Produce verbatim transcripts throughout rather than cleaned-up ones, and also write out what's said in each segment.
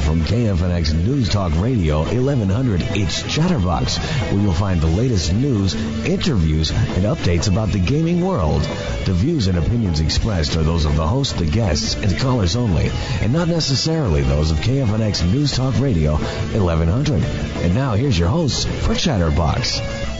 from K F N X News Talk Radio eleven hundred, it's Chatterbox, where you'll find the latest news, interviews, and updates about the gaming world. The views and opinions expressed are those of the host, the guests, and callers only, and not necessarily those of K F N X News Talk Radio eleven hundred. And now here's your host for Chatterbox.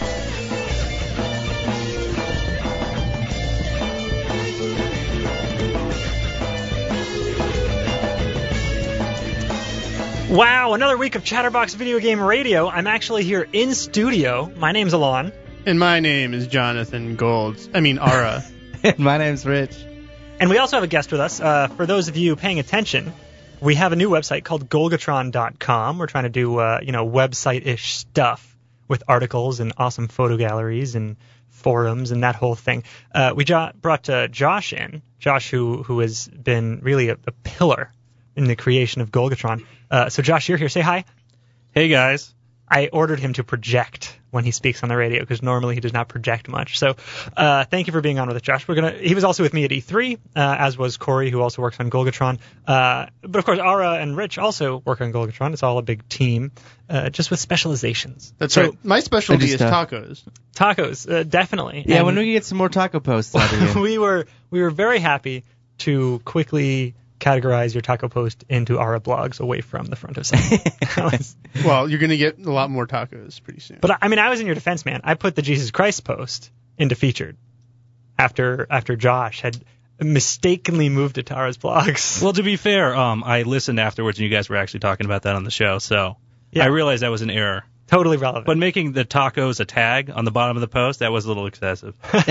Wow, another week of Chatterbox Video Game Radio. I'm actually here in studio. My name's Alon. And my name is Jonathan Golds. I mean, Ara. And my name's Rich. And we also have a guest with us. Uh, for those of you paying attention, we have a new website called Golgatron dot com. We're trying to do, uh, you know, website-ish stuff with articles and awesome photo galleries and forums and that whole thing. Uh, we jo- brought uh, Josh in. Josh, who who has been really a, a pillar in the creation of Golgatron. Uh, so, Josh, you're here. Say hi. Hey, guys. I ordered him to project when he speaks on the radio because normally he does not project much. So, uh, thank you for being on with us, Josh. We're gonna. He was also with me at E three, uh, as was Corey, who also works on Golgatron. Uh, but of course, Ara and Rich also work on Golgatron. It's all a big team, uh, just with specializations. That's so, right. My specialty is uh, tacos. Tacos, uh, definitely. Yeah, and when we get some more taco posts out of you. we were we were very happy to quickly categorize your taco post into Ara blogs away from the front of site. Well, you're going to get a lot more tacos pretty soon. But I mean, I was in your defense, man. I put the Jesus Christ post into featured after after Josh had mistakenly moved it to Ara's blogs. Well, to be fair, um, I listened afterwards, and you guys were actually talking about that on the show, so Yeah. I realized that was an error. Totally relevant. But making the tacos a tag on the bottom of the post, that was a little excessive.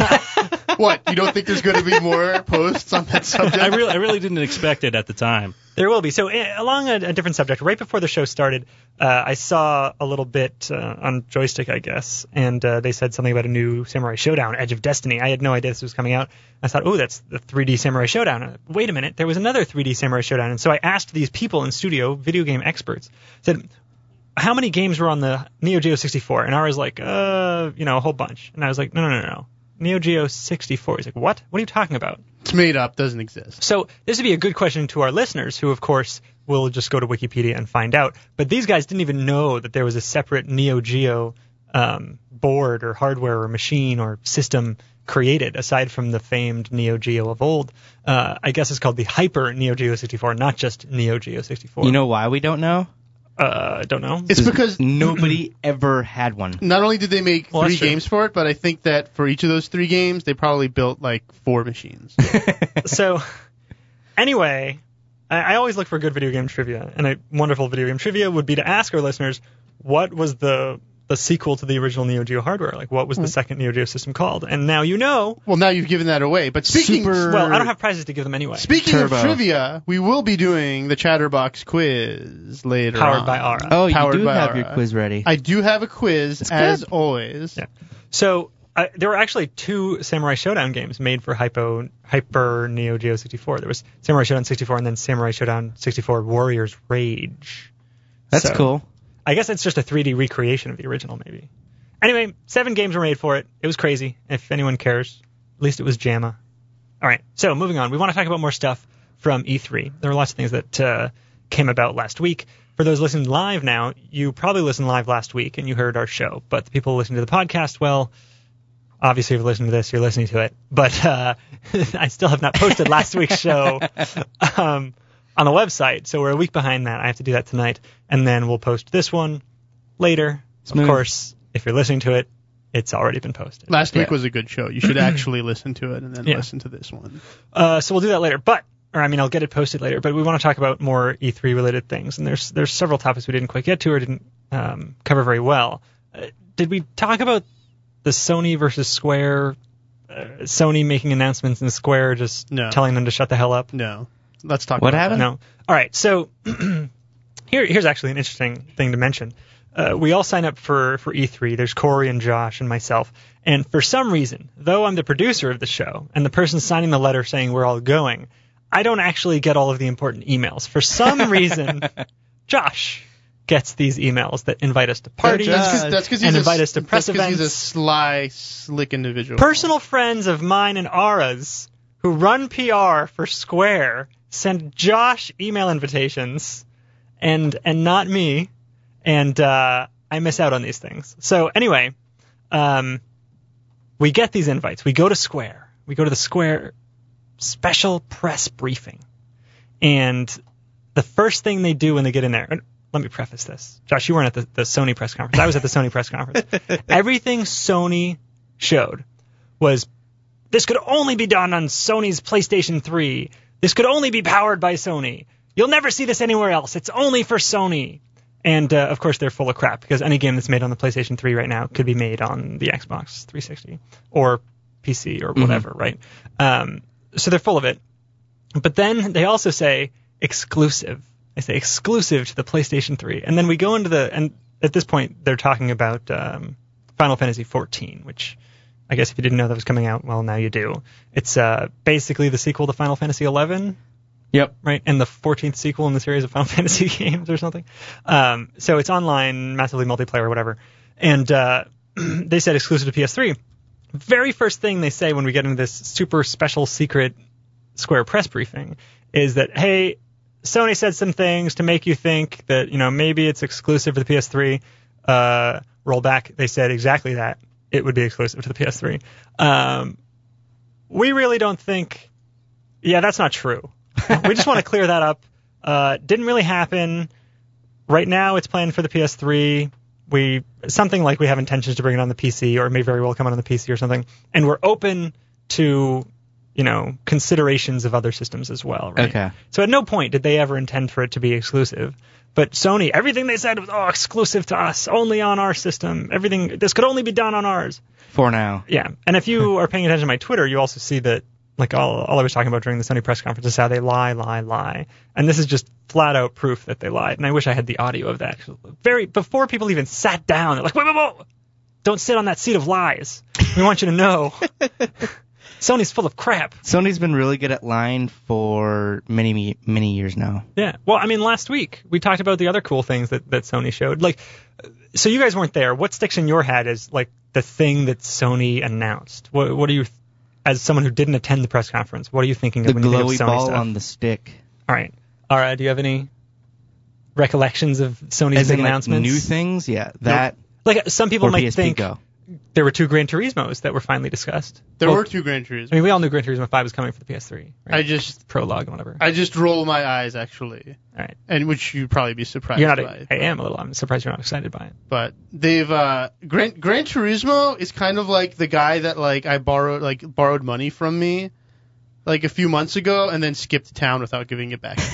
What? You don't think there's going to be more posts on that subject? I really, I really didn't expect it at the time. There will be. So uh, along a, a different subject, right before the show started, uh, I saw a little bit uh, on Joystick, I guess, and uh, they said something about a new Samurai Showdown, Edge of Destiny. I had no idea this was coming out. I thought, oh, that's the three D Samurai Showdown. Uh, wait a minute, there was another three D Samurai Showdown. And so I asked these people in studio, video game experts, said, how many games were on the Neo Geo sixty-four? And I was like, uh, you know, a whole bunch. And I was like, no, no, no, no. Neo Geo sixty-four. He's like, what? What are you talking about? It's made up, doesn't exist. So this would be a good question to our listeners, who, of course, will just go to Wikipedia and find out. But these guys didn't even know that there was a separate Neo Geo um, board or hardware or machine or system created, aside from the famed Neo Geo of old. Uh, I guess it's called the Hyper Neo Geo sixty-four, not just Neo Geo sixty-four. You know why we don't know? Uh, I don't know. It's because nobody ever had one. not only did they make Well, three that's true. games for it, but I think that for each of those three games, they probably built like four machines. So, anyway, I, I always look for good video game trivia, and a wonderful video game trivia would be to ask our listeners, what was the the sequel to the original Neo Geo hardware? Like, what was the second Neo Geo system called? And now you know. Well, now you've given that away. But speaking Super- Well, I don't have prizes to give them anyway. speaking Turbo. of trivia, we will be doing the Chatterbox quiz later Powered on. by Ara. Oh, you Powered do by have Ara. your quiz ready. I do have a quiz, as always. Yeah. So uh, there were actually two Samurai Showdown games made for Hypo, Hyper Neo Geo sixty-four. There was Samurai Showdown sixty-four and then Samurai Showdown sixty-four Warrior's Rage. That's So, cool. I guess it's just a three D recreation of the original, maybe. Anyway, seven games were made for it. It was crazy. If anyone cares, at least it was JAMA. All right, so moving on. We want to talk about more stuff from E three. There were lots of things that uh, came about last week. For those listening live now, you probably listened live last week and you heard our show. But the people listening to the podcast, well, obviously if you're listening to this, you're listening to it. But uh, I still have not posted last week's show um, on the website, so we're a week behind that. I have to do that tonight. And then we'll post this one later. Smooth. Of course, if you're listening to it, it's already been posted. Last week Yeah. was a good show. You should actually listen to it and then Yeah. listen to this one. Uh, so we'll do that later. But, or I mean, I'll get it posted later. But we want to talk about more E three related things. And there's there's several topics we didn't quite get to or didn't um, cover very well. Uh, did we talk about the Sony versus Square? Uh, Sony making announcements and Square just No. telling them to shut the hell up? No. Let's talk What about happened? No. All right. So here here's actually an interesting thing to mention. Uh, we all sign up for, for E three. There's Corey and Josh and myself. And for some reason, though I'm the producer of the show and the person signing the letter saying we're all going, I don't actually get all of the important emails. For some reason, Josh gets these emails that invite us to parties That's 'cause- that's 'cause he's and a- invite us to press that's 'cause events. He's a sly, slick individual. Personal friends of mine and Ara's who run P R for Square send Josh email invitations and and not me, and uh, I miss out on these things. So anyway, um, we get these invites. We go to Square. We go to the Square special press briefing, and the first thing they do when they get in there. Let me preface this. Josh, you weren't at the, the Sony press conference. I was at the Sony press conference. Everything Sony showed was, this could only be done on Sony's PlayStation three. This could only be powered by Sony. You'll never see this anywhere else. It's only for Sony. And, uh, of course, they're full of crap, because any game that's made on the PlayStation three right now could be made on the Xbox three sixty or P C or whatever, mm-hmm. right? Um, so they're full of it. But then they also say exclusive. They say exclusive to the PlayStation three. And then we go into the, and at this point they're talking about um, Final Fantasy fourteen, which I guess if you didn't know that was coming out, well, now you do. It's uh, basically the sequel to Final Fantasy eleven. Yep. Right, and the fourteenth sequel in the series of Final Fantasy games or something. Um, so it's online, massively multiplayer or whatever. And uh, they said exclusive to P S three. Very first thing they say when we get into this super special secret Square press briefing is that, hey, Sony said some things to make you think that, you know, maybe it's exclusive to the P S three. Uh, roll back, they said exactly that. It would be exclusive to the P S three. Um, we really don't think... Yeah, that's not true. We just want to clear that up. Uh, didn't really happen. Right now, it's planned for the P S three. We something like we have intentions to bring it on the P C, or it may very well come out on the P C or something. And we're open to... you know, considerations of other systems as well, right? Okay. So at no point did they ever intend for it to be exclusive. But Sony, everything they said was, oh, exclusive to us, only on our system. Everything, this could only be done on ours. For now. Yeah. And if you are paying attention to my Twitter, you also see that, like, all, all I was talking about during the Sony press conference is how they lie, lie, lie. And this is just flat out proof that they lied. And I wish I had the audio of that. Very, before people even sat down, they're like, wait, wait, wait. Don't sit on that seat of lies. We want you to know. Sony's full of crap. Sony's been really good at lying for many, many years now. Yeah. Well, I mean, last week we talked about the other cool things that, that Sony showed. Like, so you guys weren't there. What sticks in your head as, like, the thing that Sony announced? What, what are you, as someone who didn't attend the press conference, what are you thinking the of when you think of glowy Sony ball stuff? on the stick. All right. All right. Do you have any recollections of Sony's As big in, like, announcements? new things? Yeah. That. Like, some people or might P S P think Go. there were two Gran Turismos that were finally discussed. There Well, were two Gran Turismo. I mean, we all knew Gran Turismo five was coming for the P S three. Right? I just Prologue and whatever. I just roll my eyes actually, All right. and which you'd probably be surprised You're not. by. A, I am a little. I'm surprised you're not excited by it. But they've uh, Gran Gran Turismo is kind of like the guy that like I borrowed like borrowed money from me, like a few months ago, and then skipped town without giving it back.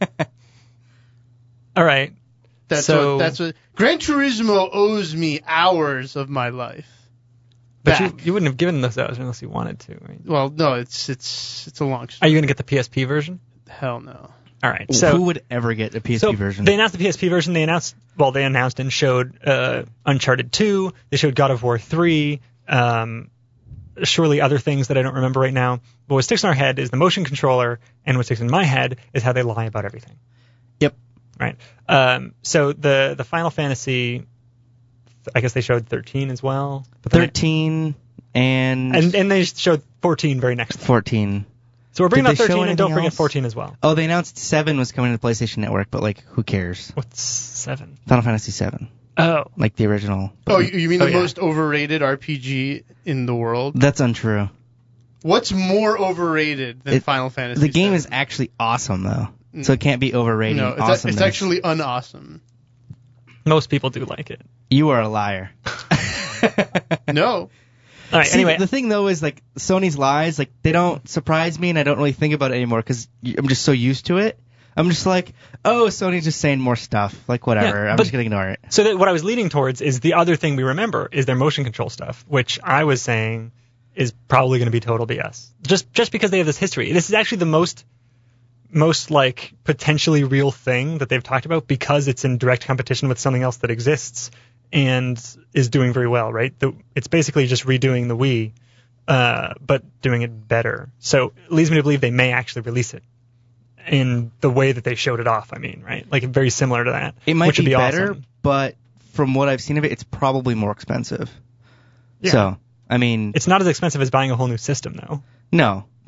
All right. That's So- what that's what Gran Turismo owes me hours of my life. But you, Back. you wouldn't have given those hours unless you wanted to. Right? Well, no, it's it's it's a long Are story. you going to get the P S P version? Hell no. All right. So Who would ever get a P S P so version? they announced the P S P version. They announced well, they announced and showed uh, Uncharted two. They showed God of War three. Um, surely other things that I don't remember right now. But what sticks in our head is the motion controller, and what sticks in my head is how they lie about everything. Yep. Right. Um, so the the Final Fantasy, I guess they showed thirteen as well. But then- thirteen and, and and they showed fourteen very next. fourteen. So we're bringing Did up they show thirteen and don't anything forget else? fourteen as well. Oh, they announced seven was coming to the PlayStation Network, but like, who cares? What's seven? Final Fantasy seven, Oh, like the original. Oh, you, you mean Oh, the yeah. most overrated R P G in the world? That's untrue. What's more overrated than It- Final Fantasy? The game seven? is actually awesome though, so it can't be overrated. no, it's, a- awesomeness. it's actually unawesome. most people do like it. You are a liar. No. All right. See, anyway, the thing though is like Sony's lies, like they don't surprise me, and I don't really think about it anymore because I'm just so used to it. I'm just like, oh, Sony's just saying more stuff. Like whatever. Yeah, I'm but- just gonna ignore it. so that what I was leading towards is the other thing we remember is their motion control stuff, which I was saying is probably going to be total B S. Just just because they have this history. This is actually the most most like potentially real thing that they've talked about because it's in direct competition with something else that exists and is doing very well, right? The, it's basically just redoing the Wii, uh, but doing it better. So it leads me to believe they may actually release it in the way that they showed it off. I mean, right? Like very similar to that. It might which would be, be better, awesome. but from what I've seen of it, it's probably more expensive. Yeah. So I mean, It's not as expensive as buying a whole new system, though. no,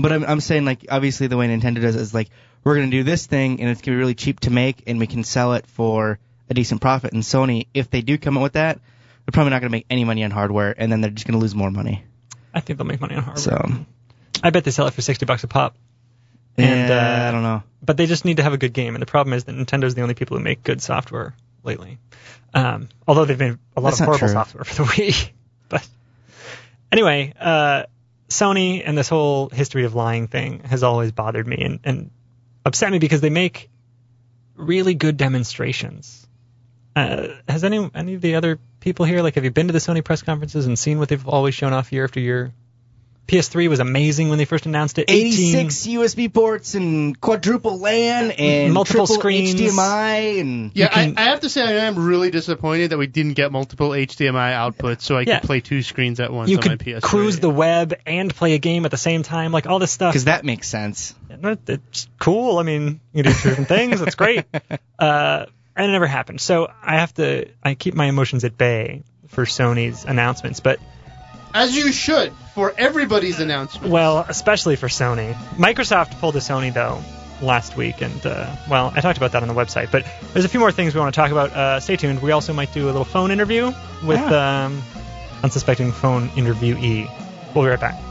But I'm, I'm saying, like, obviously the way Nintendo does it is, like, we're going to do this thing, and it's going to be really cheap to make, and we can sell it for a decent profit. And Sony, if they do come out with that, they're probably not going to make any money on hardware, and then they're just going to lose more money. I think they'll make money on hardware. So, I bet they sell it for sixty bucks a pop. And, yeah, uh, I don't know. But they just need to have a good game, and the problem is that Nintendo's the only people who make good software lately. Um, although they've made a lot That's of not horrible true. software for the Wii. But anyway, uh, Sony and this whole history of lying thing has always bothered me and, and upset me because they make really good demonstrations. Uh, has any any of the other people here, like, have you been to the Sony press conferences and seen what they've always shown off year after year? P S three was amazing when they first announced it. eighty-six U S B ports and quadruple LAN and Multiple triple screens. H D M I and Yeah, can- I, I have to say I am really disappointed that we didn't get multiple H D M I outputs so I Yeah. could play two screens at once You on my could P S three. cruise the web and play a game at the same time, like all this stuff. because that makes sense. It's cool. I mean, you can do different things. It's great. Uh, and it never happened. So I have to, I keep my emotions at bay for Sony's announcements. But, As you should, for everybody's announcement. well, especially for Sony. Microsoft pulled a Sony, though, last week. And, uh, well, I talked about that on the website. But there's a few more things we want to talk about. Uh, stay tuned. We also might do a little phone interview with Yeah. um, unsuspecting phone interviewee. We'll be right back.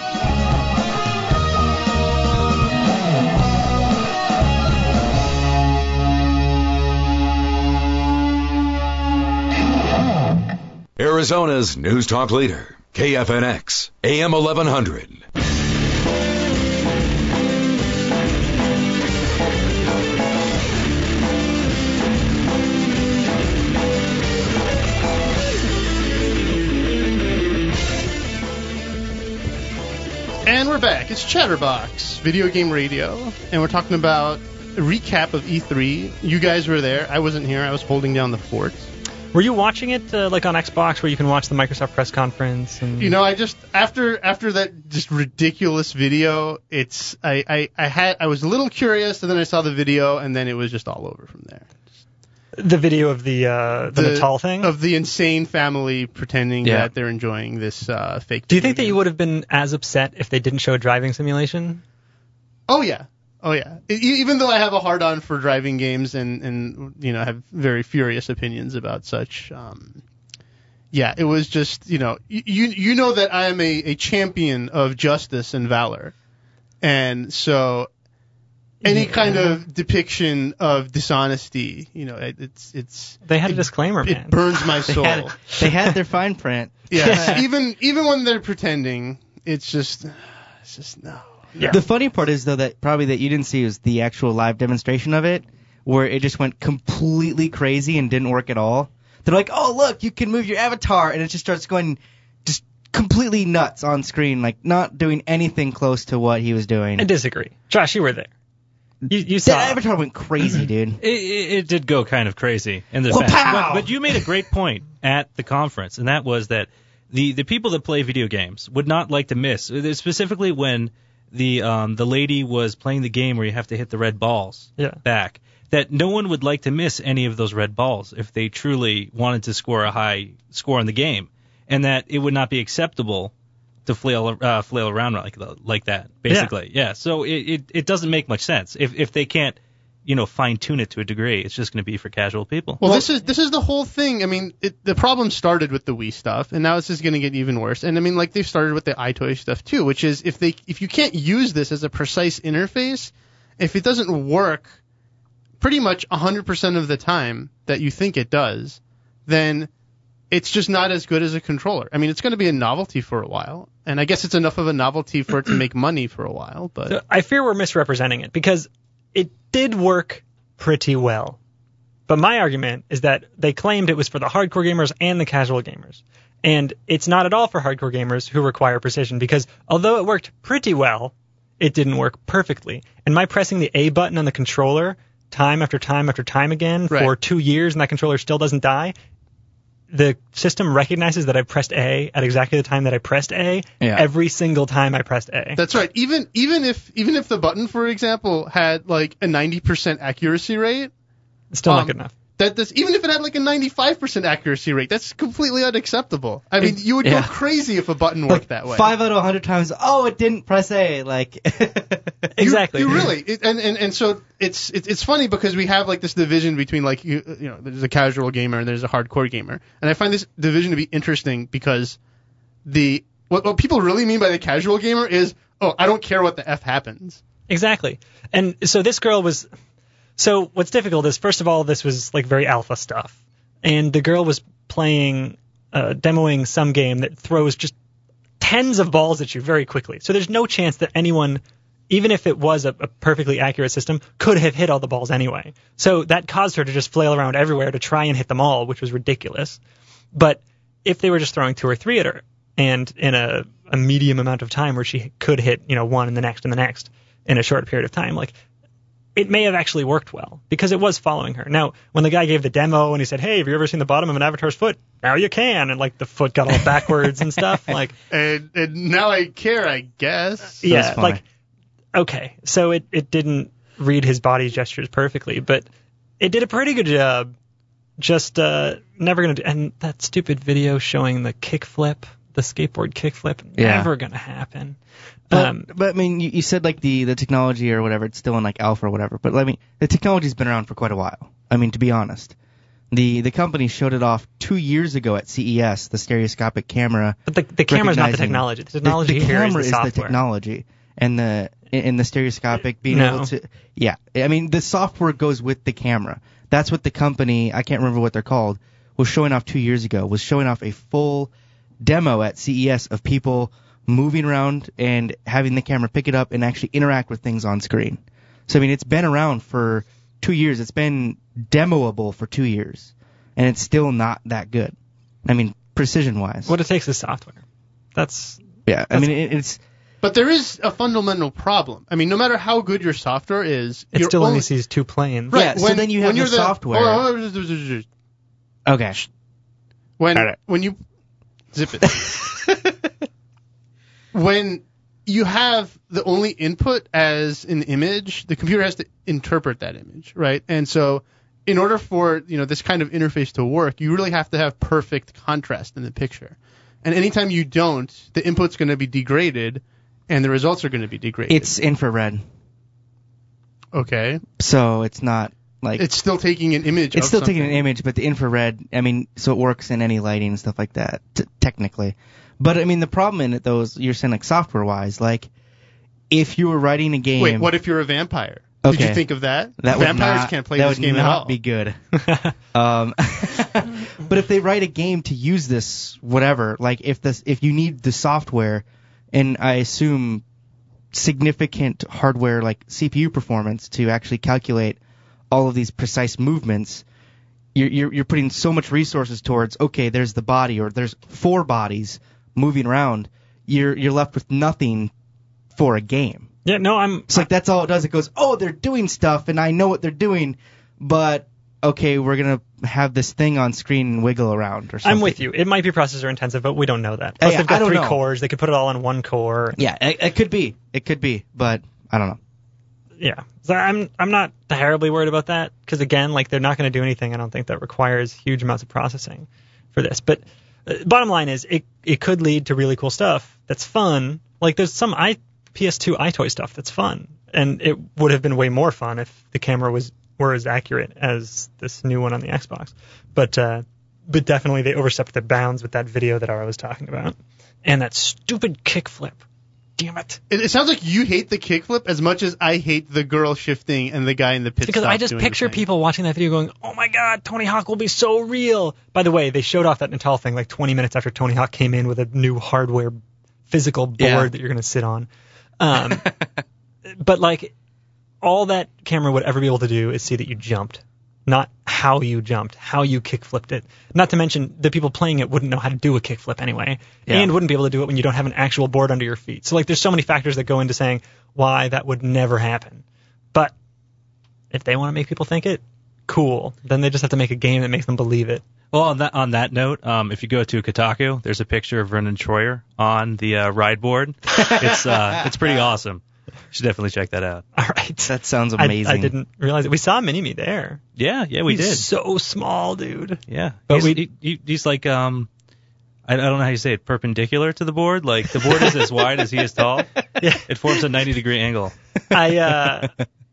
Arizona's News Talk leader, K F N X, A M eleven hundred. And we're back. It's Chatterbox, video game radio, and we're talking about a recap of E three. You guys were there. I wasn't here. I was holding down the fort. Were you watching it uh, like on Xbox, where you can watch the Microsoft press conference? And... You know, I just after after that just ridiculous video, it's I, I, I had I was a little curious, and then I saw the video, and then it was just all over from there. the video of the uh, the, Natal thing. Of the insane family pretending Yeah. that they're enjoying this uh, fake. Do you think that video you game. would have been as upset if they didn't show a driving simulation? Oh yeah. Oh yeah. E- even though I have a hard on for driving games and, and you know have very furious opinions about such, um, yeah, it was just you know y- you you know that I am a, a champion of justice and valor, and so any Yeah. kind of depiction of dishonesty, you know, it, it's it's They had a disclaimer, man. it burns my They soul. had, they had their fine print. Yes, even even when they're pretending, it's just it's just no. Yeah. The funny part is, though, that probably that you didn't see was the actual live demonstration of it, where it just went completely crazy and didn't work at all. They're like, oh, look, you can move your avatar, and it just starts going just completely nuts on screen, like not doing anything close to what he was doing. I disagree. Josh, you were there. You, you That saw. avatar went crazy, dude. It, it, it did go kind of crazy in the Well, sense. pow! But, but you made a great point at the conference, and that was that the, the people that play video games would not like to miss, specifically when the um, the lady was playing the game where you have to hit the red balls Yeah. back, that no one would like to miss any of those red balls if they truly wanted to score a high score in the game, and that it would not be acceptable to flail uh, flail around like like that, basically. Yeah. yeah so it, it, it doesn't make much sense. If if they can't, you know, fine tune it to a degree, it's just going to be for casual people. Well, this is this is the whole thing. I mean, it, the problem started with the Wii stuff, and now it's just going to get even worse. And I mean, like they've started with the iToy stuff too, which is if they if you can't use this as a precise interface, if it doesn't work pretty much one hundred percent of the time that you think it does, then it's just not as good as a controller. I mean, it's going to be a novelty for a while, and I guess it's enough of a novelty for it to make money for a while. But So I fear we're misrepresenting it because it did work pretty well. But my argument is that they claimed it was for the hardcore gamers and the casual gamers. And it's not at all for hardcore gamers who require precision because although it worked pretty well, it didn't work perfectly. And my pressing the A button on the controller time after time after time again Right. for two years and that controller still doesn't die, the system recognizes that I pressed A at exactly the time that I pressed A Yeah. every single time I pressed A. That's right. Even even if even if the button, for example, had like a ninety percent accuracy rate, It's still um, not good enough. that this, even if it had like a ninety-five percent accuracy rate, that's completely unacceptable. I mean, you would Yeah. go crazy if a button worked Like that way. five out of a hundred times. Oh, it didn't press A. Like Exactly. You, you really, it, and, and and so it's it, it's funny because we have like this division between like you you know there's a casual gamer and there's a hardcore gamer, and I find this division to be interesting because the what what people really mean by the casual gamer is, oh, I don't care what the F happens. Exactly. And so this girl was. So what's difficult is, first of all, this was like very alpha stuff, and the girl was playing, uh, demoing some game that throws just tens of balls at you very quickly. So there's no chance that anyone, even if it was a, a perfectly accurate system, could have hit all the balls anyway. So that caused her to just flail around everywhere to try and hit them all, which was ridiculous. But if they were just throwing two or three at her, and in a, a medium amount of time where she could hit, you know, one and the next and the next in a short period of time, like, it may have actually worked well because it was following her. Now, when the guy gave the demo and he said, "Hey, have you ever seen the bottom of an avatar's foot? Now you can," and like the foot got all backwards and stuff, like, And, and now I care, I guess. yeah, That's funny. like, okay, so it it didn't read his body gestures perfectly, but it did a pretty good job. Just uh, never gonna do, and that stupid video showing the kickflip, the skateboard kickflip, Yeah. never gonna happen. But, Um, but I mean, you, you said like the, the technology or whatever, it's still in like alpha or whatever. But I mean, the technology's been around for quite a while. I mean, to be honest, the the company showed it off two years ago at C E S, the stereoscopic camera. but the the camera's not the recognizing- technology. The The, technology the here camera is is the the software. technology, and the in the stereoscopic being No. able to. Yeah, I mean, the software goes with the camera. That's what the company, I can't remember what they're called, was showing off two years ago. Was showing off a full demo at C E S of people moving around and having the camera pick it up and actually interact with things on screen. So, I mean, it's been around for two years. It's been demoable for two years, and it's still not that good. I mean, precision-wise. What it takes is software. That's Yeah, I mean, it, it's... But there is a fundamental problem. I mean, no matter how good your software is, it you're still only only sees two planes. right. Yeah, so when, then you have when the you're software. Oh, oh, oh, Okay. When All right. when you zip it. When you have the only input as an image, the computer has to interpret that image, right? And so, in order for you know this kind of interface to work, you really have to have perfect contrast in the picture. And anytime you don't, the input's going to be degraded, and the results are going to be degraded. It's infrared, okay. so it's not like... It's still taking an image. It's of still taking an something. image, but the infrared, I mean, so it works in any lighting and stuff like that, t- technically. But, I mean, the problem in it, though, is you're saying, like, software-wise, like, if you were writing a game... Wait, what if you're a vampire? Did Okay. you think of that? That would Vampires not, can't play that this would game not at all. be good. um, but if they write a game to use this, whatever, like if this, if you need the software, and I assume significant hardware like C P U performance to actually calculate all of these precise movements, you're you're, you're putting so much resources towards. Okay, there's the body, or there's four bodies moving around. You're you're left with nothing for a game. Yeah, no, I'm. It's like that's all it does. It goes, oh, they're doing stuff, and I know what they're doing, but okay, we're gonna have this thing on screen and wiggle around or something. I'm with you. It might be processor intensive, but we don't know that. Plus, Hey, they've I got don't three know. cores. They could put it all on one core. Yeah, it, it could be. It could be, but I don't know. Yeah. So I'm I'm not terribly worried about that because again, like they're not going to do anything. I don't think that requires huge amounts of processing for this. But uh, bottom line is, it it could lead to really cool stuff that's fun. Like there's some i P S two iToy stuff that's fun, and it would have been way more fun if the camera was were as accurate as this new one on the Xbox. But uh, but definitely they overstepped their bounds with that video that I was talking about, and that stupid kickflip. Damn it. It, it sounds like you hate the kickflip as much as I hate the girl shifting and the guy in the pit Because stop I just doing the picture thing. people watching that video going, oh my god, Tony Hawk will be so real. By the way, they showed off that Natal thing like twenty minutes after Tony Hawk came in with a new hardware physical board Yeah. that you're going to sit on. Um, but like, all that camera would ever be able to do is see that you jumped, not how you jumped, how you kickflipped it. Not to mention, the people playing it wouldn't know how to do a kickflip anyway, Yeah. and wouldn't be able to do it when you don't have an actual board under your feet. So like, there's so many factors that go into saying why that would never happen. But if they want to make people think it, cool. Then they just have to make a game that makes them believe it. Well, on that on that note, um, if you go to Kotaku, there's a picture of Vernon Troyer on the uh, ride board. It's uh, it's pretty awesome. should definitely check that out. All right. That sounds I, amazing. I didn't realize it. We saw Mini-Me there. Yeah, yeah, we He's did. so small, dude. Yeah, But he's, we- he, he, he's like um, I, I don't know how you say it, perpendicular to the board. Like the board is as wide as he is tall. Yeah. It forms a ninety degree angle. I uh,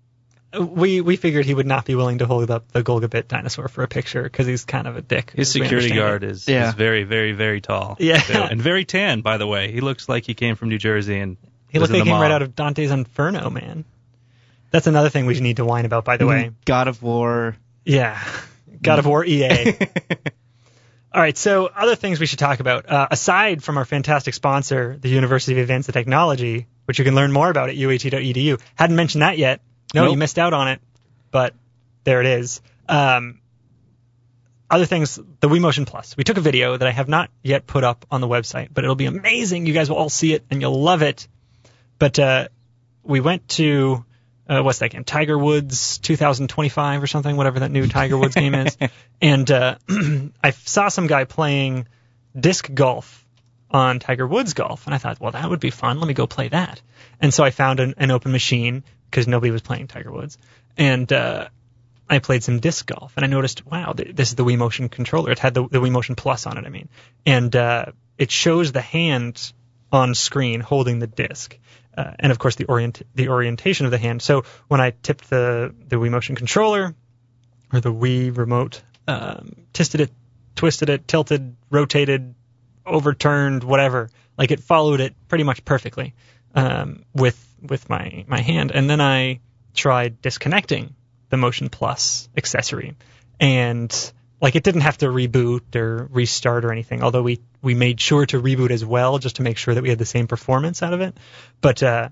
we we figured he would not be willing to hold up the Golgabit dinosaur for a picture because he's kind of a dick. His as we security understand guard it. is, Yeah. is very, very, very tall. Yeah. So- and very tan, by the way. He looks like he came from New Jersey and He was looked like in he the came right mob. out of Dante's Inferno, man. That's another thing we need to whine about, by the way. God of War. Yeah. God of War E A. All right, so other things we should talk about. Uh, aside from our fantastic sponsor, the University of Advanced Technology, which you can learn more about at U A T dot E D U. Hadn't mentioned that yet. No, Nope. you missed out on it, but there it is. Um, other things, the Wii Motion Plus. We took a video that I have not yet put up on the website, but it'll be amazing. You guys will all see it, and you'll love it. But uh, we went to... Uh, what's that game? Tiger Woods two thousand twenty-five or something, whatever that new Tiger Woods game is. And uh, I saw some guy playing disc golf on Tiger Woods Golf, and I thought, well, that would be fun. Let me go play that. And so I found an, an open machine because nobody was playing Tiger Woods, and uh, I played some disc golf, and I noticed, wow, th- this is the Wii Motion controller. It had the, the Wii Motion Plus on it, I mean, and uh, it shows the hand on screen holding the disc. Uh, and of course the orient the orientation of the hand. So when I tipped the the Wii Motion controller or the Wii remote, um, twisted it, twisted it, tilted, rotated, overturned, whatever, like it followed it pretty much perfectly um, with with my my hand. And then I tried disconnecting the Motion Plus accessory, and like it didn't have to reboot or restart or anything, although we, we made sure to reboot as well just to make sure that we had the same performance out of it. But uh,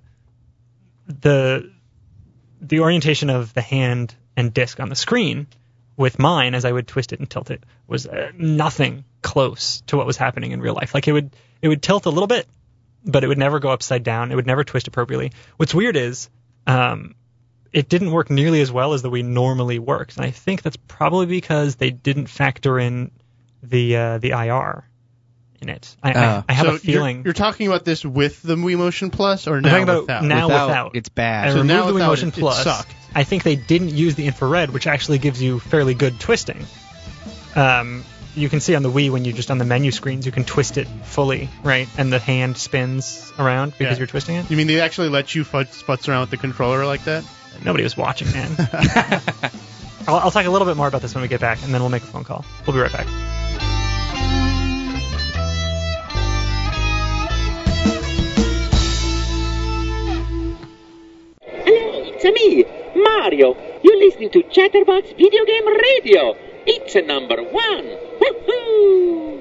the the orientation of the hand and disc on the screen with mine as I would twist it and tilt it was uh, nothing close to what was happening in real life. Like it would it would tilt a little bit, but it would never go upside down. It would never twist appropriately. What's weird is um, it didn't work nearly as well as the Wii normally works, and I think that's probably because they didn't factor in the uh, the I R in it. I, Oh. I, I have so a feeling. You're, you're talking about this with the Wii Motion Plus or I'm now talking about without? now Without, without. it's bad. I So removed now the Wii without Motion it- it Plus. sucked. I think they didn't use the infrared, which actually gives you fairly good twisting. Um, you can see on the Wii when you just on the menu screens, you can twist it fully, right? And the hand spins around because Yeah. you're twisting it. You mean they actually let you futz, futz around with the controller like that? Nobody was watching, man. I'll, I'll talk a little bit more about this when we get back, and then we'll make a phone call. We'll be right back. Hello, it's me, Mario. You're listening to Chatterbox Video Game Radio. It's a number one. Woohoo!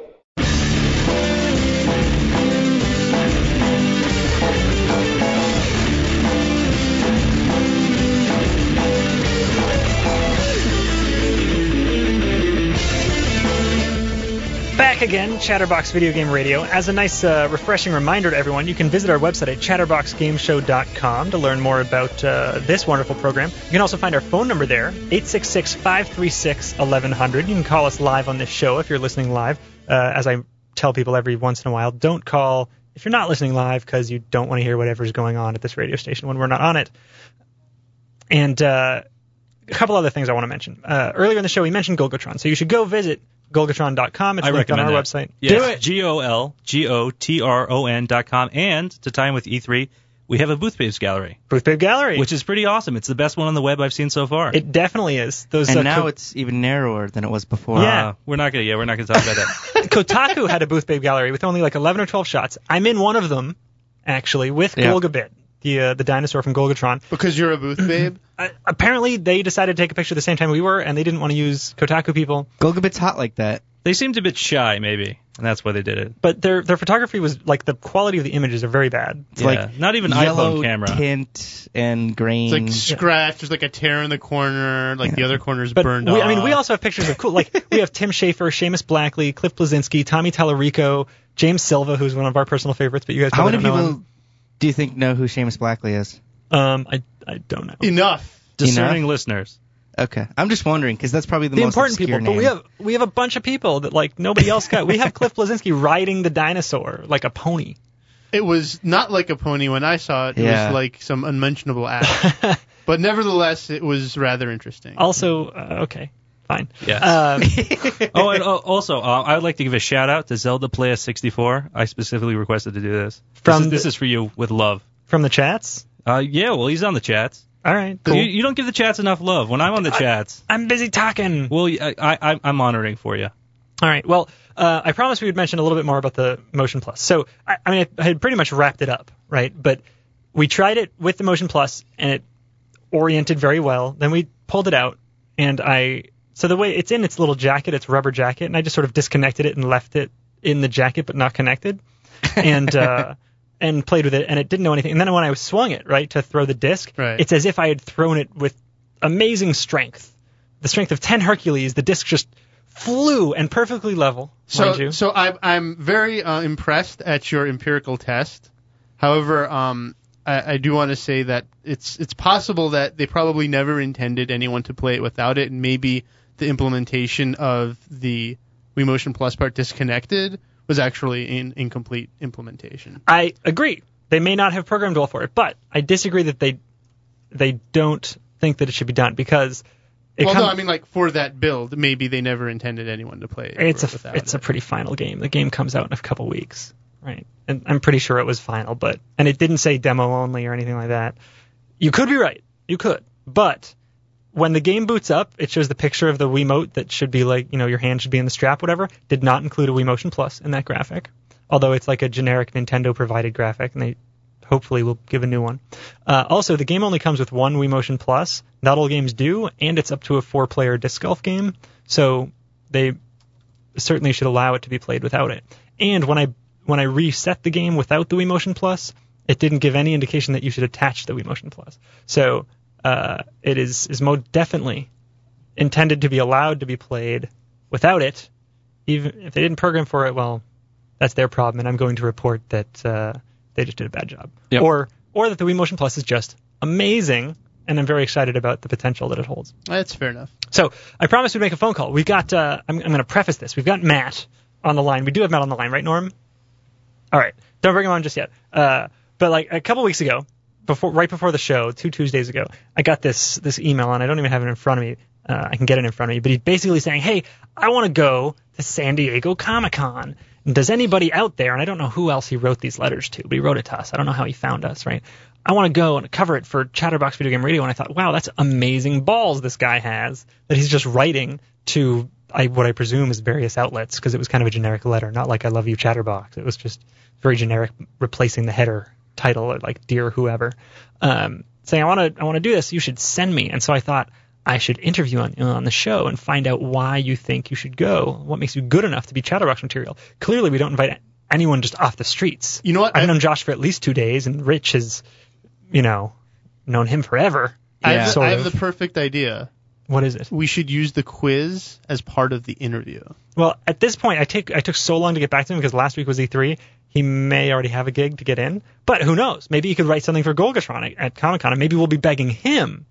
Back again, Chatterbox Video Game Radio. As a nice, uh, refreshing reminder to everyone, you can visit our website at chatterbox game show dot com to learn more about uh, this wonderful program. You can also find our phone number there, eight six six, five three six, eleven hundred. You can call us live on this show if you're listening live. Uh, as I tell people every once in a while, don't call if you're not listening live because you don't want to hear whatever's going on at this radio station when we're not on it. And uh, a couple other things I want to mention. Uh, earlier in the show, we mentioned Golgotron, so you should go visit golgotron dot com. It's I linked on our recommend website. Yes, Do it. G O L G O T R O N dot com. And to tie in with E three, we have a booth page gallery, Booth Babe Gallery. which is pretty awesome. It's the best one on the web I've seen so far. It definitely is. Those and uh, now Ko- it's even narrower than it was before. Yeah. Uh, we're not gonna. Yeah, we're not gonna talk about that. Kotaku had a Booth Babe Gallery with only like eleven or twelve shots. I'm in one of them, actually, with Yeah. Golgabit, the uh, the dinosaur from Golgotron. Because you're a booth babe? Uh, apparently, they decided to take a picture the same time we were, and they didn't want to use Kotaku people. Golgabit's hot like that. They seemed a bit shy, maybe, and that's why they did it. But their their photography was like the quality of the images are very bad. It's Yeah, like not even yellow iPhone camera. tint and grain. It's like scratched. There's like a tear in the corner. Like the other corner's But burned we, off. I mean, we also have pictures of cool. Like we have Tim Schafer, Seamus Blackley, Cliff Blazinski, Tommy Tallarico, James Silva, who's one of our personal favorites. But you guys How probably many don't know people do you think know who Seamus Blackley is? him. Um, I I don't know. Enough. Discerning Enough? listeners. Okay, I'm just wondering because that's probably the, the most important obscure people, but name. we have we have a bunch of people that like nobody else got. We have Cliff Blazinski riding the dinosaur like a pony. It was not like a pony when I saw it. It Yeah. was like some unmentionable act. But nevertheless, it was rather interesting. Also, uh, okay, fine. Yes. Um, Oh, and uh, also, uh, I would like to give a shout out to Zelda Playa sixty-four. I specifically requested to do this. From this, is, this the- is for you with love. from the chats. Uh, yeah, well, he's on the chats. All right, cool. You, you don't give the chats enough love. When I'm on the chats, I'm busy talking. well, I, I, I'm monitoring for you. All right. Well, uh, I promised we would mention a little bit more about the Motion Plus. So, I, I mean, I had pretty much wrapped it up, right? But we tried it with the Motion Plus, and it oriented very well. Then we pulled it out, and I so the way it's in its little jacket, its rubber jacket, and I just sort of disconnected it and left it in the jacket, but not connected, and uh, and played with it, and it didn't know anything. And then when I swung it right to throw the disc, Right. it's as if I had thrown it with amazing strength, the strength of ten Hercules. The disc just flew and perfectly level, mind you. So, so I'm I'm very uh, impressed at your empirical test. However, um, I, I do want to say that it's it's possible that they probably never intended anyone to play it without it, and maybe the implementation of the Wii Motion Plus part disconnected was actually an incomplete implementation. I agree. They may not have programmed well for it, but I disagree that they they don't think that it should be done because it well, com- no, I mean like for that build, maybe they never intended anyone to play it. it's a without it's it. a pretty final game. The game comes out in a couple weeks, right? And I'm pretty sure it was final, but and it didn't say demo only or anything like that. You could be right. You could, but when the game boots up, it shows the picture of the Wiimote that should be like, you know, your hand should be in the strap, whatever. Did not include a Wii Motion Plus in that graphic, although it's like a generic Nintendo-provided graphic, and they hopefully will give a new one. Uh, also, the game only comes with one Wii Motion Plus. Not all games do, and it's up to a four-player disc golf game, so they certainly should allow it to be played without it. And when I when I reset the game without the Wii Motion Plus, it didn't give any indication that you should attach the Wii Motion Plus. So uh, it is is most definitely intended to be allowed to be played without it. Even if they didn't program for it, well, that's their problem, and I'm going to report that uh, they just did a bad job. Yep. Or or that the Wii Motion Plus is just amazing, and I'm very excited about the potential that it holds. That's fair enough. So I promised we'd make a phone call. We've got. Uh, I'm, I'm going to preface this. We've got Matt on the line. We do have Matt on the line, right, Norm? All right. Don't bring him on just yet. Uh, but like a couple weeks ago, before right before the show, two Tuesdays ago, I got this this email, and I don't even have it in front of me. Uh, I can get it in front of me, but he's basically saying, "Hey, I want to go to San Diego Comic-Con. Does anybody out there?" And I don't know who else he wrote these letters to, but he wrote it to us. I don't know how he found us, right? I want to go and cover it for Chatterbox Video Game Radio, and I thought, wow, that's amazing balls this guy has that he's just writing to I, what I presume is various outlets, because it was kind of a generic letter, not like I love you Chatterbox. It was just very generic, replacing the header title or like dear whoever, um, saying I want to I want to do this. You should send me. And so I thought I should interview on on the show and find out why you think you should go. What makes you good enough to be Chatterbox material? Clearly, we don't invite anyone just off the streets. You know what? I've known Josh for at least two days, and Rich has, you know, known him forever. I Yeah. have, the, sort I have of. the perfect idea. What is it? We should use the quiz as part of the interview. Well, at this point, I take I took so long to get back to him because last week was E three. He may already have a gig to get in, but who knows? Maybe he could write something for Golgatron at, at Comic Con, and maybe we'll be begging him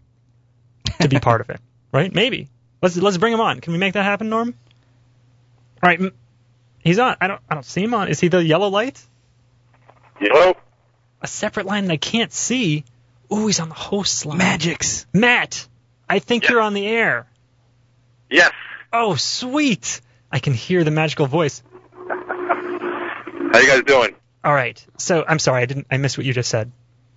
to be part of it, right? Maybe. Let's let's bring him on. Can we make that happen, Norm? All right, m- he's on. I don't I don't see him on. Is he the yellow light? Hello? A separate line that I can't see. Ooh, he's on the host line. Magics. Matt, I think Yes. you're on the air. Yes. Oh, sweet. I can hear the magical voice. How you guys doing? All right. So I'm sorry, I didn't. I missed what you just said.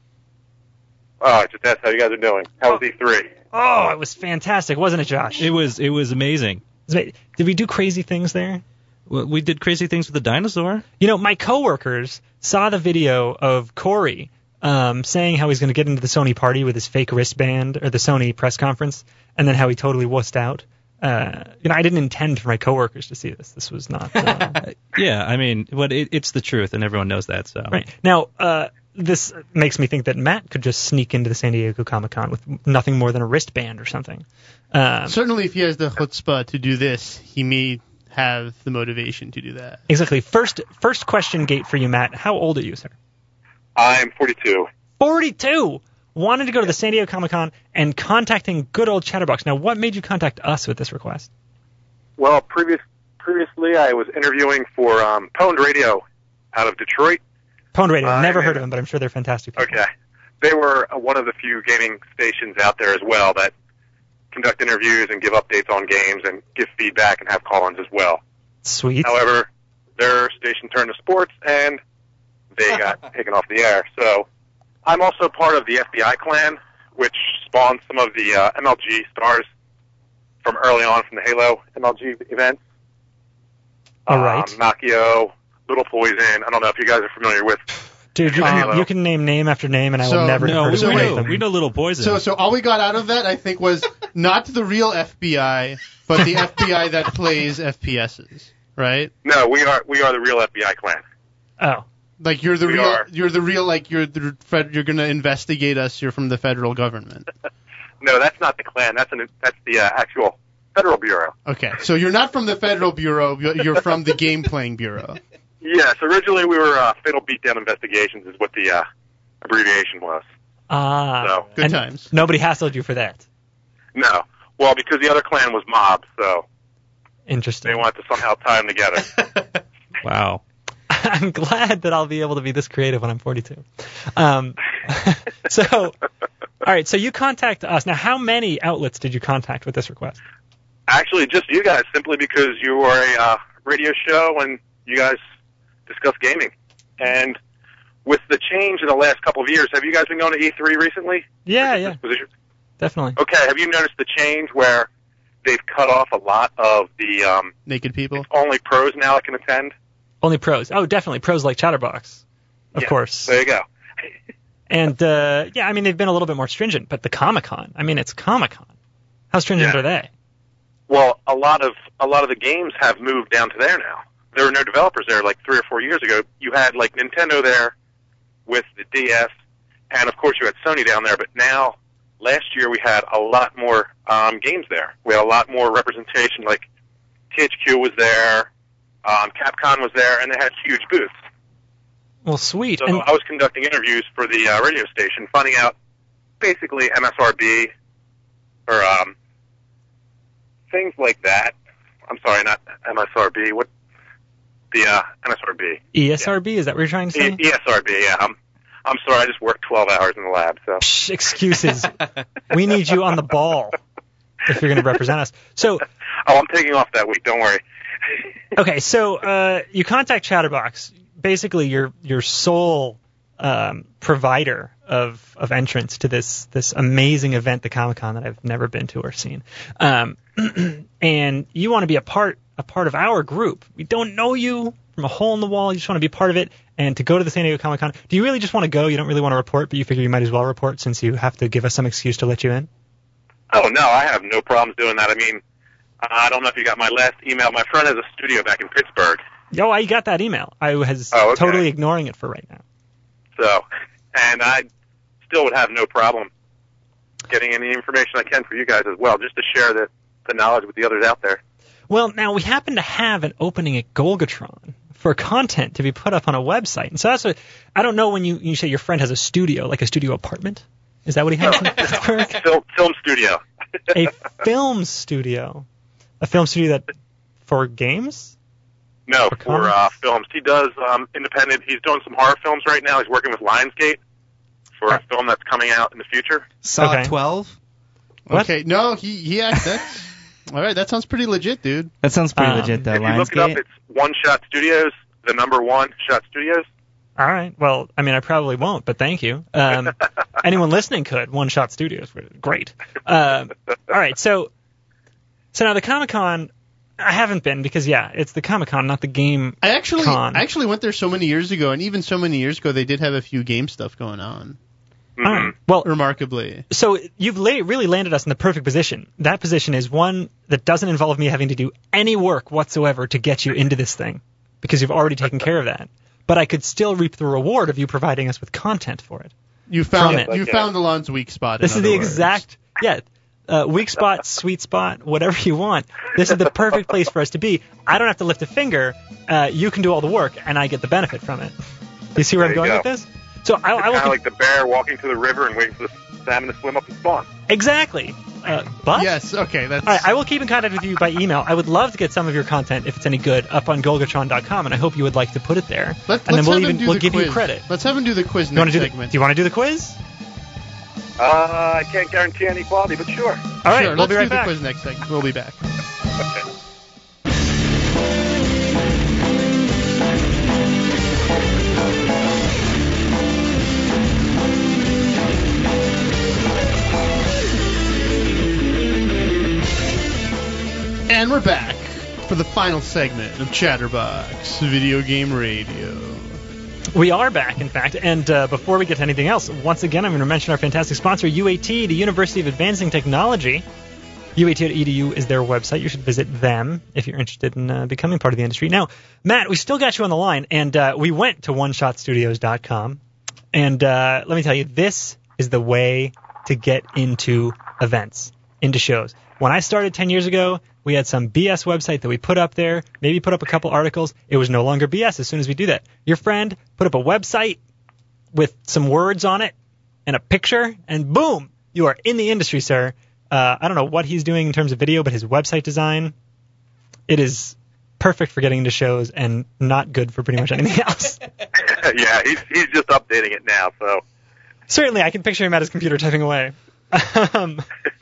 Oh, I just asked how you guys are doing. How was E three? Oh, it was fantastic, wasn't it, Josh? It was it was amazing. Did we do crazy things there? We we did crazy things with the dinosaur. You know, my coworkers saw the video of Corey um, saying how he's going to get into the Sony party with his fake wristband, or the Sony press conference, and then how he totally wussed out. Uh, you know, I didn't intend for my coworkers to see this. This was not uh, Yeah, I mean, but it, it's the truth, and everyone knows that. So right now. Uh, this makes me think that Matt could just sneak into the San Diego Comic-Con with nothing more than a wristband or something. Um, Certainly, if he has the chutzpah to do this, he may have the motivation to do that. exactly. First, first question gate for you, Matt. How old are you, sir? I'm forty-two. forty-two. Wanted to go to the San Diego Comic-Con and contacting good old Chatterbox. Now, what made you contact us with this request? Well, previous previously I was interviewing for um, Pwned Radio out of Detroit. Pwn Radio. I Never mean- heard of them, but I'm sure they're fantastic people. Okay. They were uh, one of the few gaming stations out there as well that conduct interviews and give updates on games and give feedback and have call-ins as well. Sweet. However, their station turned to sports, and they got taken off the air. So I'm also part of the F B I clan, which spawned some of the uh, M L G stars from early on from the Halo M L G events. All right. Um, Makio, Little Poison. I don't know if you guys are familiar with. Dude, you Halo. can, you can name name after name, and I So- will never No, heard we, of So we any wait, of know them. we know Little Poison. So, so all we got out of that, I think, was not the real F B I, but the F B I that plays F P S's, right? No, we are we are the real F B I clan. Oh. Like you're the We real, are. you're the real, like you're the fed, you're gonna investigate us. You're from the federal government. No, that's not the clan. That's an that's the uh, actual Federal Bureau. Okay, so you're not from the federal bureau. You're you're from the game playing bureau. Yes, originally we were uh, Fatal Beatdown Investigations is what the uh, abbreviation was. Ah. So Good And times. Nobody hassled you for that. no, well because the other clan was Mob, so Interesting. they wanted to somehow tie them together. wow. I'm glad that I'll be able to be this creative when I'm forty-two. Um, so, all right. So you contact us. Now, how many outlets did you contact with this request? Actually, just you guys, simply because you are a uh, radio show and you guys discuss gaming. And with the change in the last couple of years, have you guys been going to E three recently? Yeah, This yeah, position? definitely. Okay, have you noticed the change where they've cut off a lot of the um, Naked people. only pros now that can attend? Only pros. Oh, definitely pros like Chatterbox, of Yeah, course. There you go. And uh, yeah, I mean they've been a little bit more stringent, but the Comic-Con. I mean, it's Comic-Con. How stringent Yeah. are they? Well, a lot of a lot of the games have moved down to there now. There were no developers there like three or four years ago. You had like Nintendo there with the D S, and of course you had Sony down there. But now, last year we had a lot more um, games there. We had a lot more representation. Like T H Q was there, um, Capcom was there, and they had huge booths. Well, sweet. So And I was conducting interviews for the uh, radio station, finding out basically M S R B or um, things like that. I'm sorry, not M S R B. What the uh, M S R B? E S R B, is that what you're trying to say? E- ESRB. Yeah. I'm I'm sorry. I just worked twelve hours in the lab. So Psh, excuses. We need you on the ball if you're going to represent us. So, oh, I'm taking off that week. Don't worry. okay, so uh, you contact Chatterbox, basically your your sole um, provider of of entrance to this this amazing event, the Comic-Con, that I've never been to or seen. Um, and you want to be a part a part of our group. We don't know you from a hole in the wall. You just want to be part of it and to go to the San Diego Comic-Con. Do you really just want to go? You don't really want to report, but you figure you might as well report since you have to give us some excuse to let you in? Oh no, I have no problems doing that. I mean, I don't know if you got my last email. My friend has a studio back in Pittsburgh. Oh, I got that email. I was Oh, okay. totally ignoring it for right now. So, and I still would have no problem getting any information I can for you guys as well, just to share the, the knowledge with the others out there. Well, now we happen to have an opening at Golgatron for content to be put up on a website. And so that's what, I don't know when you, you say your friend has a studio, like a studio apartment. Is that what he has in Pittsburgh? Film, film studio. A film studio. A film studio that, for games? No, For for uh, comics? films. He does um, independent. He's doing some horror films right now. He's working with Lionsgate for a film that's coming out in the future. Saw Okay. twelve? What? Okay, no, he he act- that's all right. That sounds pretty legit, dude. That sounds pretty Um, legit, though. If you look it up, Lionsgate. it's One Shot Studios, the number one Shot Studios. All right. Well, I mean, I probably won't, but thank you. Um, anyone listening could. One Shot Studios. Great. Um, all right. So, so now the Comic-Con, I haven't been because, yeah, it's the Comic-Con, not the game I actually con. I actually went there so many years ago, and even so many years ago, they did have a few game stuff going on. Mhm. All right. Well, Remarkably, so you've la- really landed us in the perfect position. That position is one that doesn't involve me having to do any work whatsoever to get you into this thing, because you've already taken care of that. But I could still reap the reward of you providing us with content for it. you found From it. you Okay. found Alon's weak spot. This in is the other words. exact, yeah, uh, weak spot, sweet spot, whatever you want. This is the perfect place for us to be. I don't have to lift a finger. Uh, you can do all the work, and I get the benefit from it. You see where There I'm you going go. with this? So I, I It's will kind of like the bear walking to the river and waiting for the salmon to swim up and spawn. exactly. Uh, but? Yes, okay. That's All right, I will keep in contact with you by email. I would love to get some of your content, if it's any good, up on Golgatron dot com, and I hope you would like to put it there. Let, and then let's we'll have even him do we'll the give quiz. you credit. Let's have him do the quiz You want next to do the, segment. do you want to do the quiz? Uh, I can't guarantee any quality, but sure. All right, sure, we'll let's be right do back. the quiz next segment. We'll be back. Okay. And we're back for the final segment of Chatterbox Video Game Radio. We are back, in fact, and uh, before we get to anything else, once again, I'm going to mention our fantastic sponsor, U A T, the University of Advancing Technology. U A T dot E D U is their website. You should visit them if you're interested in uh, becoming part of the industry. Now, Matt, we still got you on the line, and uh, we went to one shot studios dot com, and uh, let me tell you, this is the way to get into events, into shows. When I started ten years ago, we had some B S website that we put up there, maybe put up a couple articles. It was no longer B S as soon as we do that. Your friend put up a website with some words on it and a picture, and boom, you are in the industry, sir. Uh, I don't know what he's doing in terms of video, but his website design, it is perfect for getting into shows and not good for pretty much anything else. Yeah, he's he's just updating it now, so. Certainly, I can picture him at his computer typing away. um,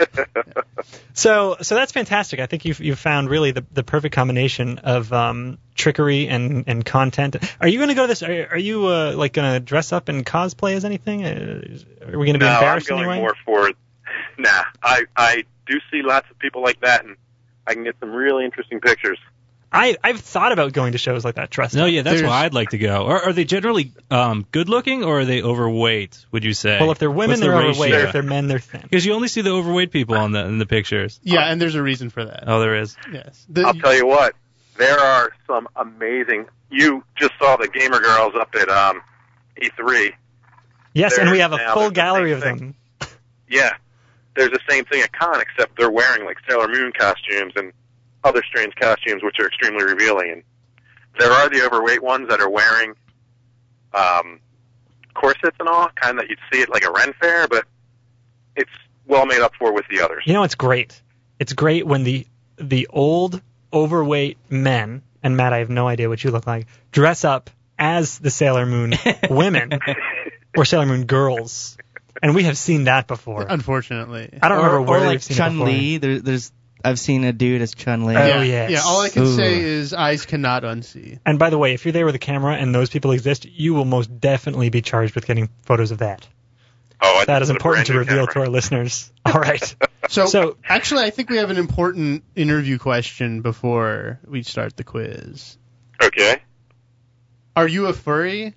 so, so that's fantastic. I think you've you've found really the, the perfect combination of um, trickery and, and content. Are you going to go to this? Are, are you uh, like going to dress up and cosplay as anything? Uh, are we going to be no, I'm embarrassed going anyway? more for. Nah, I I do see lots of people like that, and I can get some really interesting pictures. I I've thought about going to shows like that. Trust No, me. yeah, that's There's- why I'd like to go. Are, are they generally um, good looking, or are they overweight? Would you say? Well, if they're women, What's the they're ratio? overweight. If they're men, they're thin. Because you only see the overweight people on the in the pictures. Yeah, and there's a reason for that. Oh, there is. Yes. The- I'll tell you what, there are some amazing. You just saw the gamer girls up at um, E three. Yes, and They're we have a now full the same gallery of thing. them. Yeah, there's the same thing at Con, except they're wearing like Sailor Moon costumes and other strange costumes, which are extremely revealing. And there are the overweight ones that are wearing um, corsets and all, kind of that you'd see at like a Ren fair, but it's well made up for with the others. You know, it's great. It's great when the the old overweight men, and Matt, I have no idea what you look like, dress up as the Sailor Moon women or Sailor Moon girls, and we have seen that before. Unfortunately. I don't or, remember where or like we've seen it Chun before. Li. There, there's I've seen a dude as Chun Li. Oh, yeah, yes. yeah, all I can Ooh. say is eyes cannot unsee. And by the way, if you're there with a camera and those people exist, you will most definitely be charged with getting photos of that. Oh, I That is put a important to brand new reveal to camera. our listeners. All right. So, So- actually, I think we have an important interview question before we start the quiz. Okay. Are you a furry?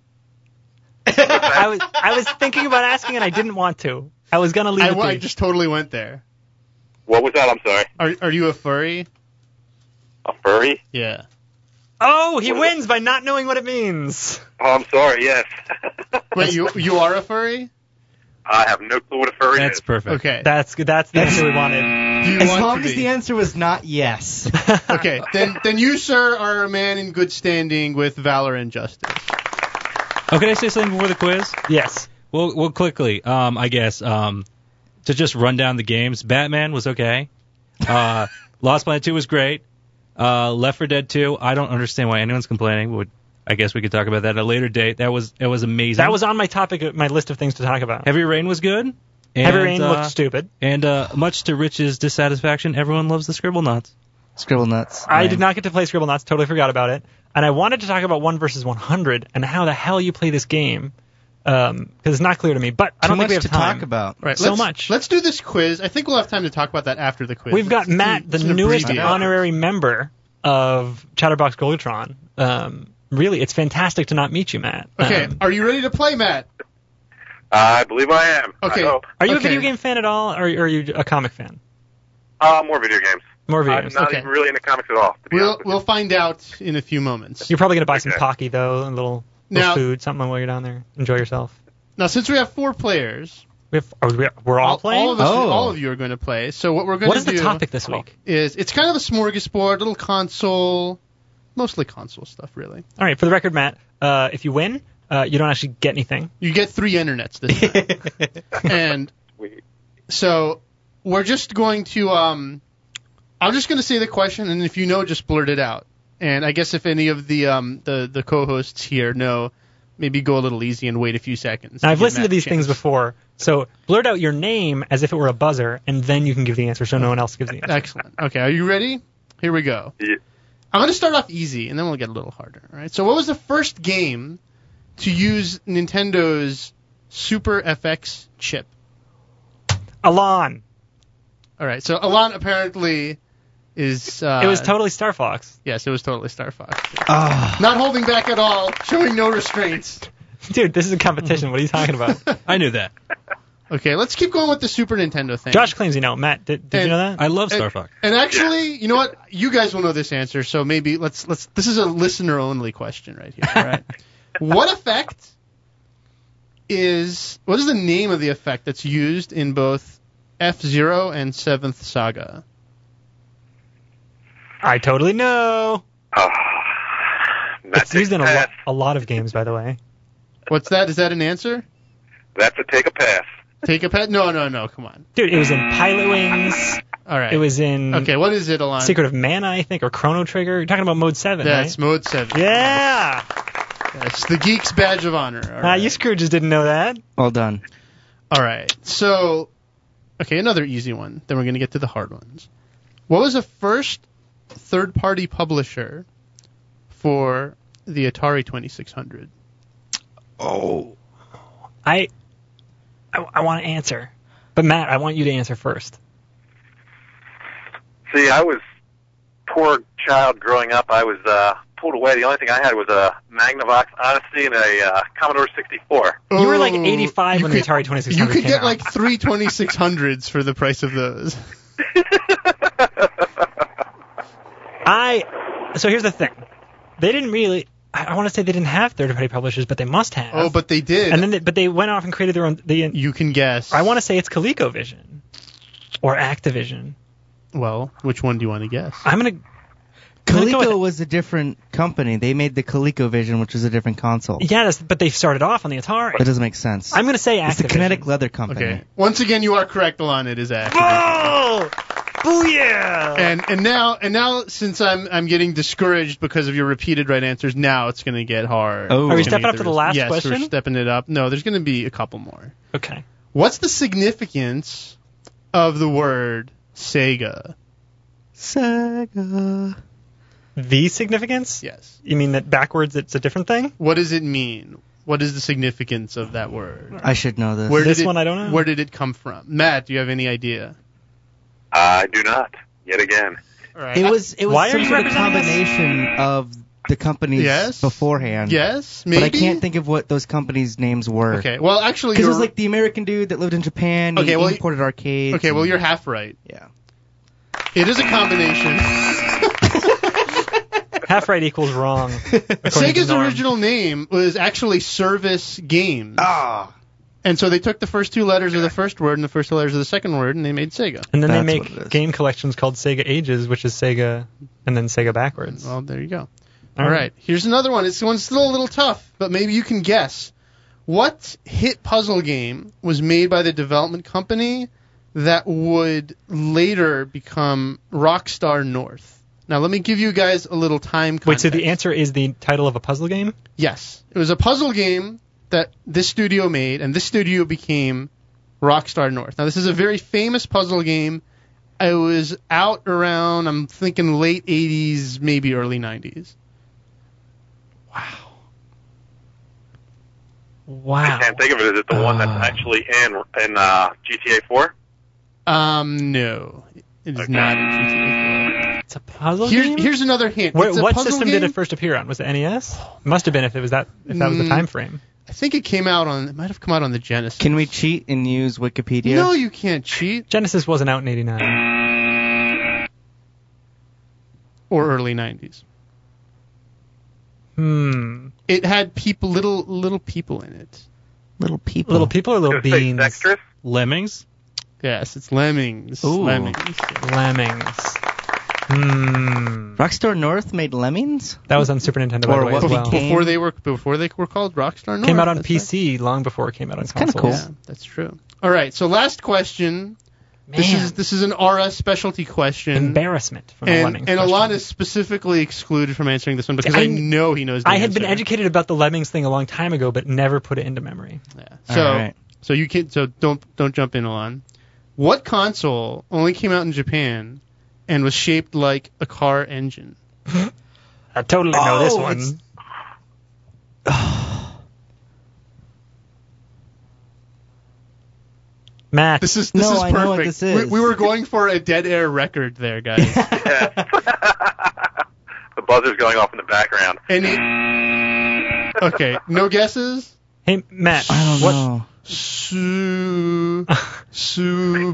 I was I was thinking about asking and I didn't want to. I was gonna leave I, it I be. just totally went there. What was that? I'm sorry. Are Are you a furry? A furry? Yeah. Oh, he What is it? wins by not knowing what it means. Oh, I'm sorry. Yes. Wait, you you are a furry? I have no clue what a furry That's is. perfect. Okay. That's that's the answer we wanted. Do you As want long to as be? the answer was not yes. Okay, then then you, sir, are a man in good standing with valor and justice. Oh, can I say something before the quiz? Yes. Well, well, quickly, um, I guess, um, to just run down the games. Batman was okay. Uh, Lost Planet two was great. Uh, Left four Dead two, I don't understand why anyone's complaining. Would I guess we could talk about that at a later date. That was it was amazing. That was on my topic, my list of things to talk about. Heavy Rain was good. And, Heavy Rain uh, looked stupid. And uh, much to Rich's dissatisfaction, everyone loves the Scribble Nuts. Scribble nuts. I man. did not get to play Scribble Knots, totally forgot about it. And I wanted to talk about one versus one hundred and how the hell you play this game, because um, it's not clear to me. But I Too don't much think we have to time. talk about. Right. So let's, much. Let's do this quiz. I think we'll have time to talk about that after the quiz. We've got It's- Matt, it's the an newest abbreviation. honorary member of Chatterbox Golgatron. Um, really, it's fantastic to not meet you, Matt. Okay, Um, are you ready to play, Matt? I believe I am. Okay. I hope. are you a okay. video game fan at all, or, or are you a comic fan? Uh, more video games. More video I'm games. not okay. even really into comics at all. To be We'll honest with we'll find out in a few moments. You're probably going to buy some Okay. Pocky, though, a little, little Now- food, something while you're down there. Enjoy yourself. Now, since we have four players, We have, are we, we're all, playing? all of us, Oh. all of you are going to play. So what we're going What to is do the topic this week? is it's kind of a smorgasbord, little console, mostly console stuff, really. All right, for the record, Matt, uh, if you win, uh, you don't actually get anything. You get three internets this time, and you. so we're just going to. Um, I'm just going to say the question, and if you know, just blurt it out. And I guess if any of the um, the the co-hosts here know, maybe go a little easy and wait a few seconds. Now, I've give listened Matt to these a things chance. before, so blurt out your name as if it were a buzzer, and then you can give the answer, so no one else gives the answer. Excellent. Okay, are you ready? Here we go. Yeah. I'm going to start off easy, and then we'll get a little harder. All right. So, what was the first game to use Nintendo's Super F X chip? Alon. All right. So, Alon apparently is. Uh, It was totally Star Fox. Yes, it was totally Star Fox. Ah. Not holding back at all, showing no restraints. Dude, this is a competition. What are you talking about? I knew that. Okay, let's keep going with the Super Nintendo thing. Josh claims you know. Matt, did, did you know that? I love Star And- Fox. And actually, you know what? You guys will know this answer, so maybe let's let's. This is a listener-only question right here. All right. What effect is what is the name of the effect that's used in both F-Zero and Seventh Saga? I totally know. Oh, It's used in a, lo- pass. a lot of games, by the way. What's that? Is that an answer? That's a take a pass. Take a pet? No, no, no. Come on. Dude, it was in Pilot Wings. All right. It was in Okay, what is it, Alon? Secret of Mana, I think, or Chrono Trigger. You're talking about Mode seven, That's right? Mode seven. Yeah! That's the Geek's Badge of Honor. All Ah, right. you Scrooges didn't know that. Well done. All right. So, okay, another easy one. Then we're going to get to the hard ones. What was the first third-party publisher for the Atari twenty-six hundred? Oh. I, I, I want to answer. But Matt, I want you to answer first. See, I was poor child growing up. I was uh, pulled away. The only thing I had was a Magnavox Odyssey and a uh, Commodore sixty-four. You were like Oh, eighty-five you when the could- Atari twenty-six You hundred could came get out. like three twenty-six hundreds for the price of those. I. So here's the thing. They didn't really. I, I want to say they didn't have third-party publishers, but they must have. Oh, but they did. And then, they, but they went off and created their own. The, you can guess. I want to say it's ColecoVision or Activision. Well, which one do you want to guess? I'm gonna. I'm gonna go Coleco with- was a different company. They made the ColecoVision, which was a different console. Yeah, that's, but they started off on the Atari. That doesn't make sense. I'm gonna say Activision. It's the Kinetic Leather Company. Okay. Once again, you are correct, Alon. It is Activision. Oh! Booyah! And and now and now since I'm I'm getting discouraged because of your repeated right answers, now it's going to get hard. Oh. Are we It's stepping gonna up get to the last yes, question? we're stepping it up. No, there's going to be a couple more. Okay. What's the significance of the word Sega? Sega. The significance? Yes. You mean that backwards it's a different thing? What does it mean? What is the significance of that word? I should know this. Where This did it, one I don't know. Where did it come from? Matt, do you have any idea? I do not. Yet again. All right. It was it was Why are some you sort of representing us? combination of the companies Yes. beforehand. Yes, maybe. But I can't think of what those companies' names were. Okay. Well, actually, Because it you're was like the American dude that lived in Japan. He Okay, well, imported arcades. okay. Well, and- you're half right. Yeah. It is a combination. Half right equals wrong. according to Sega's Norm. original name was actually Service Games. Ah. And so they took the first two letters of the first word and the first two letters of the second word, and they made Sega. And then That's they what it make is. game collections called Sega Ages, which is Sega, and then Sega backwards. Well, there you go. All All right. right. Here's another one. This one's still a little tough, but maybe you can guess. What hit puzzle game was made by the development company that would later become Rockstar North? Now, let me give you guys a little time context. Wait, so the answer is the title of a puzzle game? Yes. It was a puzzle game that this studio made, and this studio became Rockstar North. Now, this is a very famous puzzle game. It was out around, I'm thinking, late eighties, maybe early nineties. Wow. I can't think of it. Is it the one that's Uh. actually in in uh, G T A four? Um, no. It is Okay. not in G T A It's a puzzle four. Here's, game? here's another hint. Where, It's a what puzzle system game. did it first appear on? Was it N E S? Must have been if it was that if that was the Mm. time frame. I think it came out on, it might have come out on the Genesis. Can we cheat and use Wikipedia? No, you can't cheat. Genesis wasn't out in eighty-nine. Or early nineties. Hmm. It had people, little little people in it. Little people. Little people or little Does it say beans? Dexterous? Lemmings? Yes, it's Lemmings. Ooh. Lemmings. Lemmings. Hmm. Rockstar North made Lemmings? That was on Super Nintendo, by Or the way, as what well. became- Before they were before they were called Rockstar North. Came out on that's P right. C long before it came out on That's kinda consoles. Yeah, that's true. All right, so last question. This Man. is this is an R S specialty question. Embarrassment from the And, Lemmings. and question. Alon is specifically excluded from answering this one because I, I- know he knows the I had answer. been educated about the Lemmings thing a long time ago, but never put it into memory. Yeah. So All right. so you can so don't don't jump in, Alon. What console only came out in Japan and was shaped like a car engine? I totally know this Oh, one. it's- Matt. This is this No, is I perfect. know what this We, is. we were going for a dead air record there, guys. Yeah. The buzzer's going off in the background. Any Okay, no guesses? Hey, Matt. I don't what, know. Su su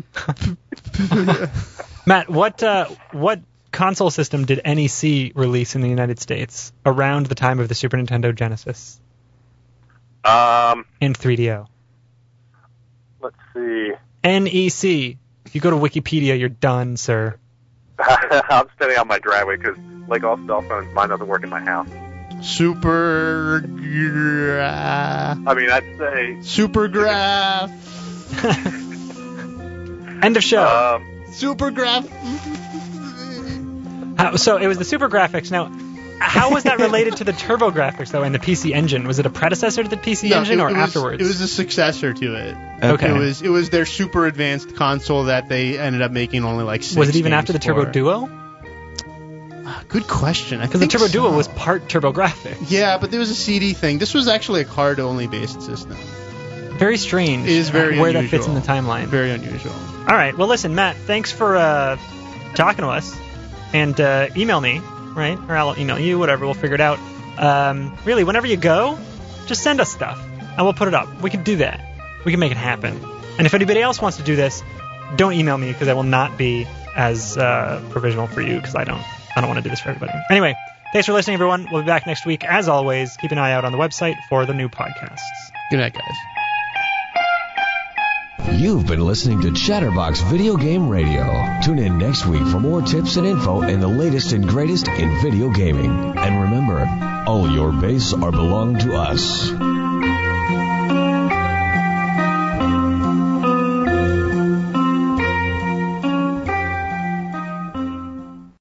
Matt, what uh, what console system did N E C release in the United States around the time of the Super Nintendo Genesis Um, and three D O? let's see. N E C. If you go to Wikipedia, you're done, sir. I'm standing on my driveway because, like all cell phones, mine doesn't work in my house. super gra- I mean, I'd say super graph End of show. um, super graph. How, so it was the Super Graphics. Now, how was that related to the Turbo Graphics, though, and the P C Engine? Was it a predecessor to the P C No, Engine it- or it was- afterwards? It was a successor to it. Okay. It was it was their super advanced console that they ended up making only like six Was it even games after the Turbo for. Duo? Good question. I Because the think Turbo so. Duo was part Turbo Graphics. Yeah, but there was a C D thing. This was actually a card-only based system. Very strange. It is very uh, where unusual. that fits in the timeline. Very unusual. All right. Well, listen, Matt. Thanks for uh, talking to us, and uh, email me, right? Or I'll email you. Whatever. We'll figure it out. Um, really, whenever you go, just send us stuff, and we'll put it up. We can do that. We can make it happen. And if anybody else wants to do this, don't email me because I will not be as uh, provisional for you because I don't. I don't want to do this for everybody. Anyway, thanks for listening, everyone. We'll be back next week. As always, keep an eye out on the website for the new podcasts. Good night, guys. You've been listening to Chatterbox Video Game Radio. Tune in next week for more tips and info and the latest and greatest in video gaming. And remember, all your base are belong to us.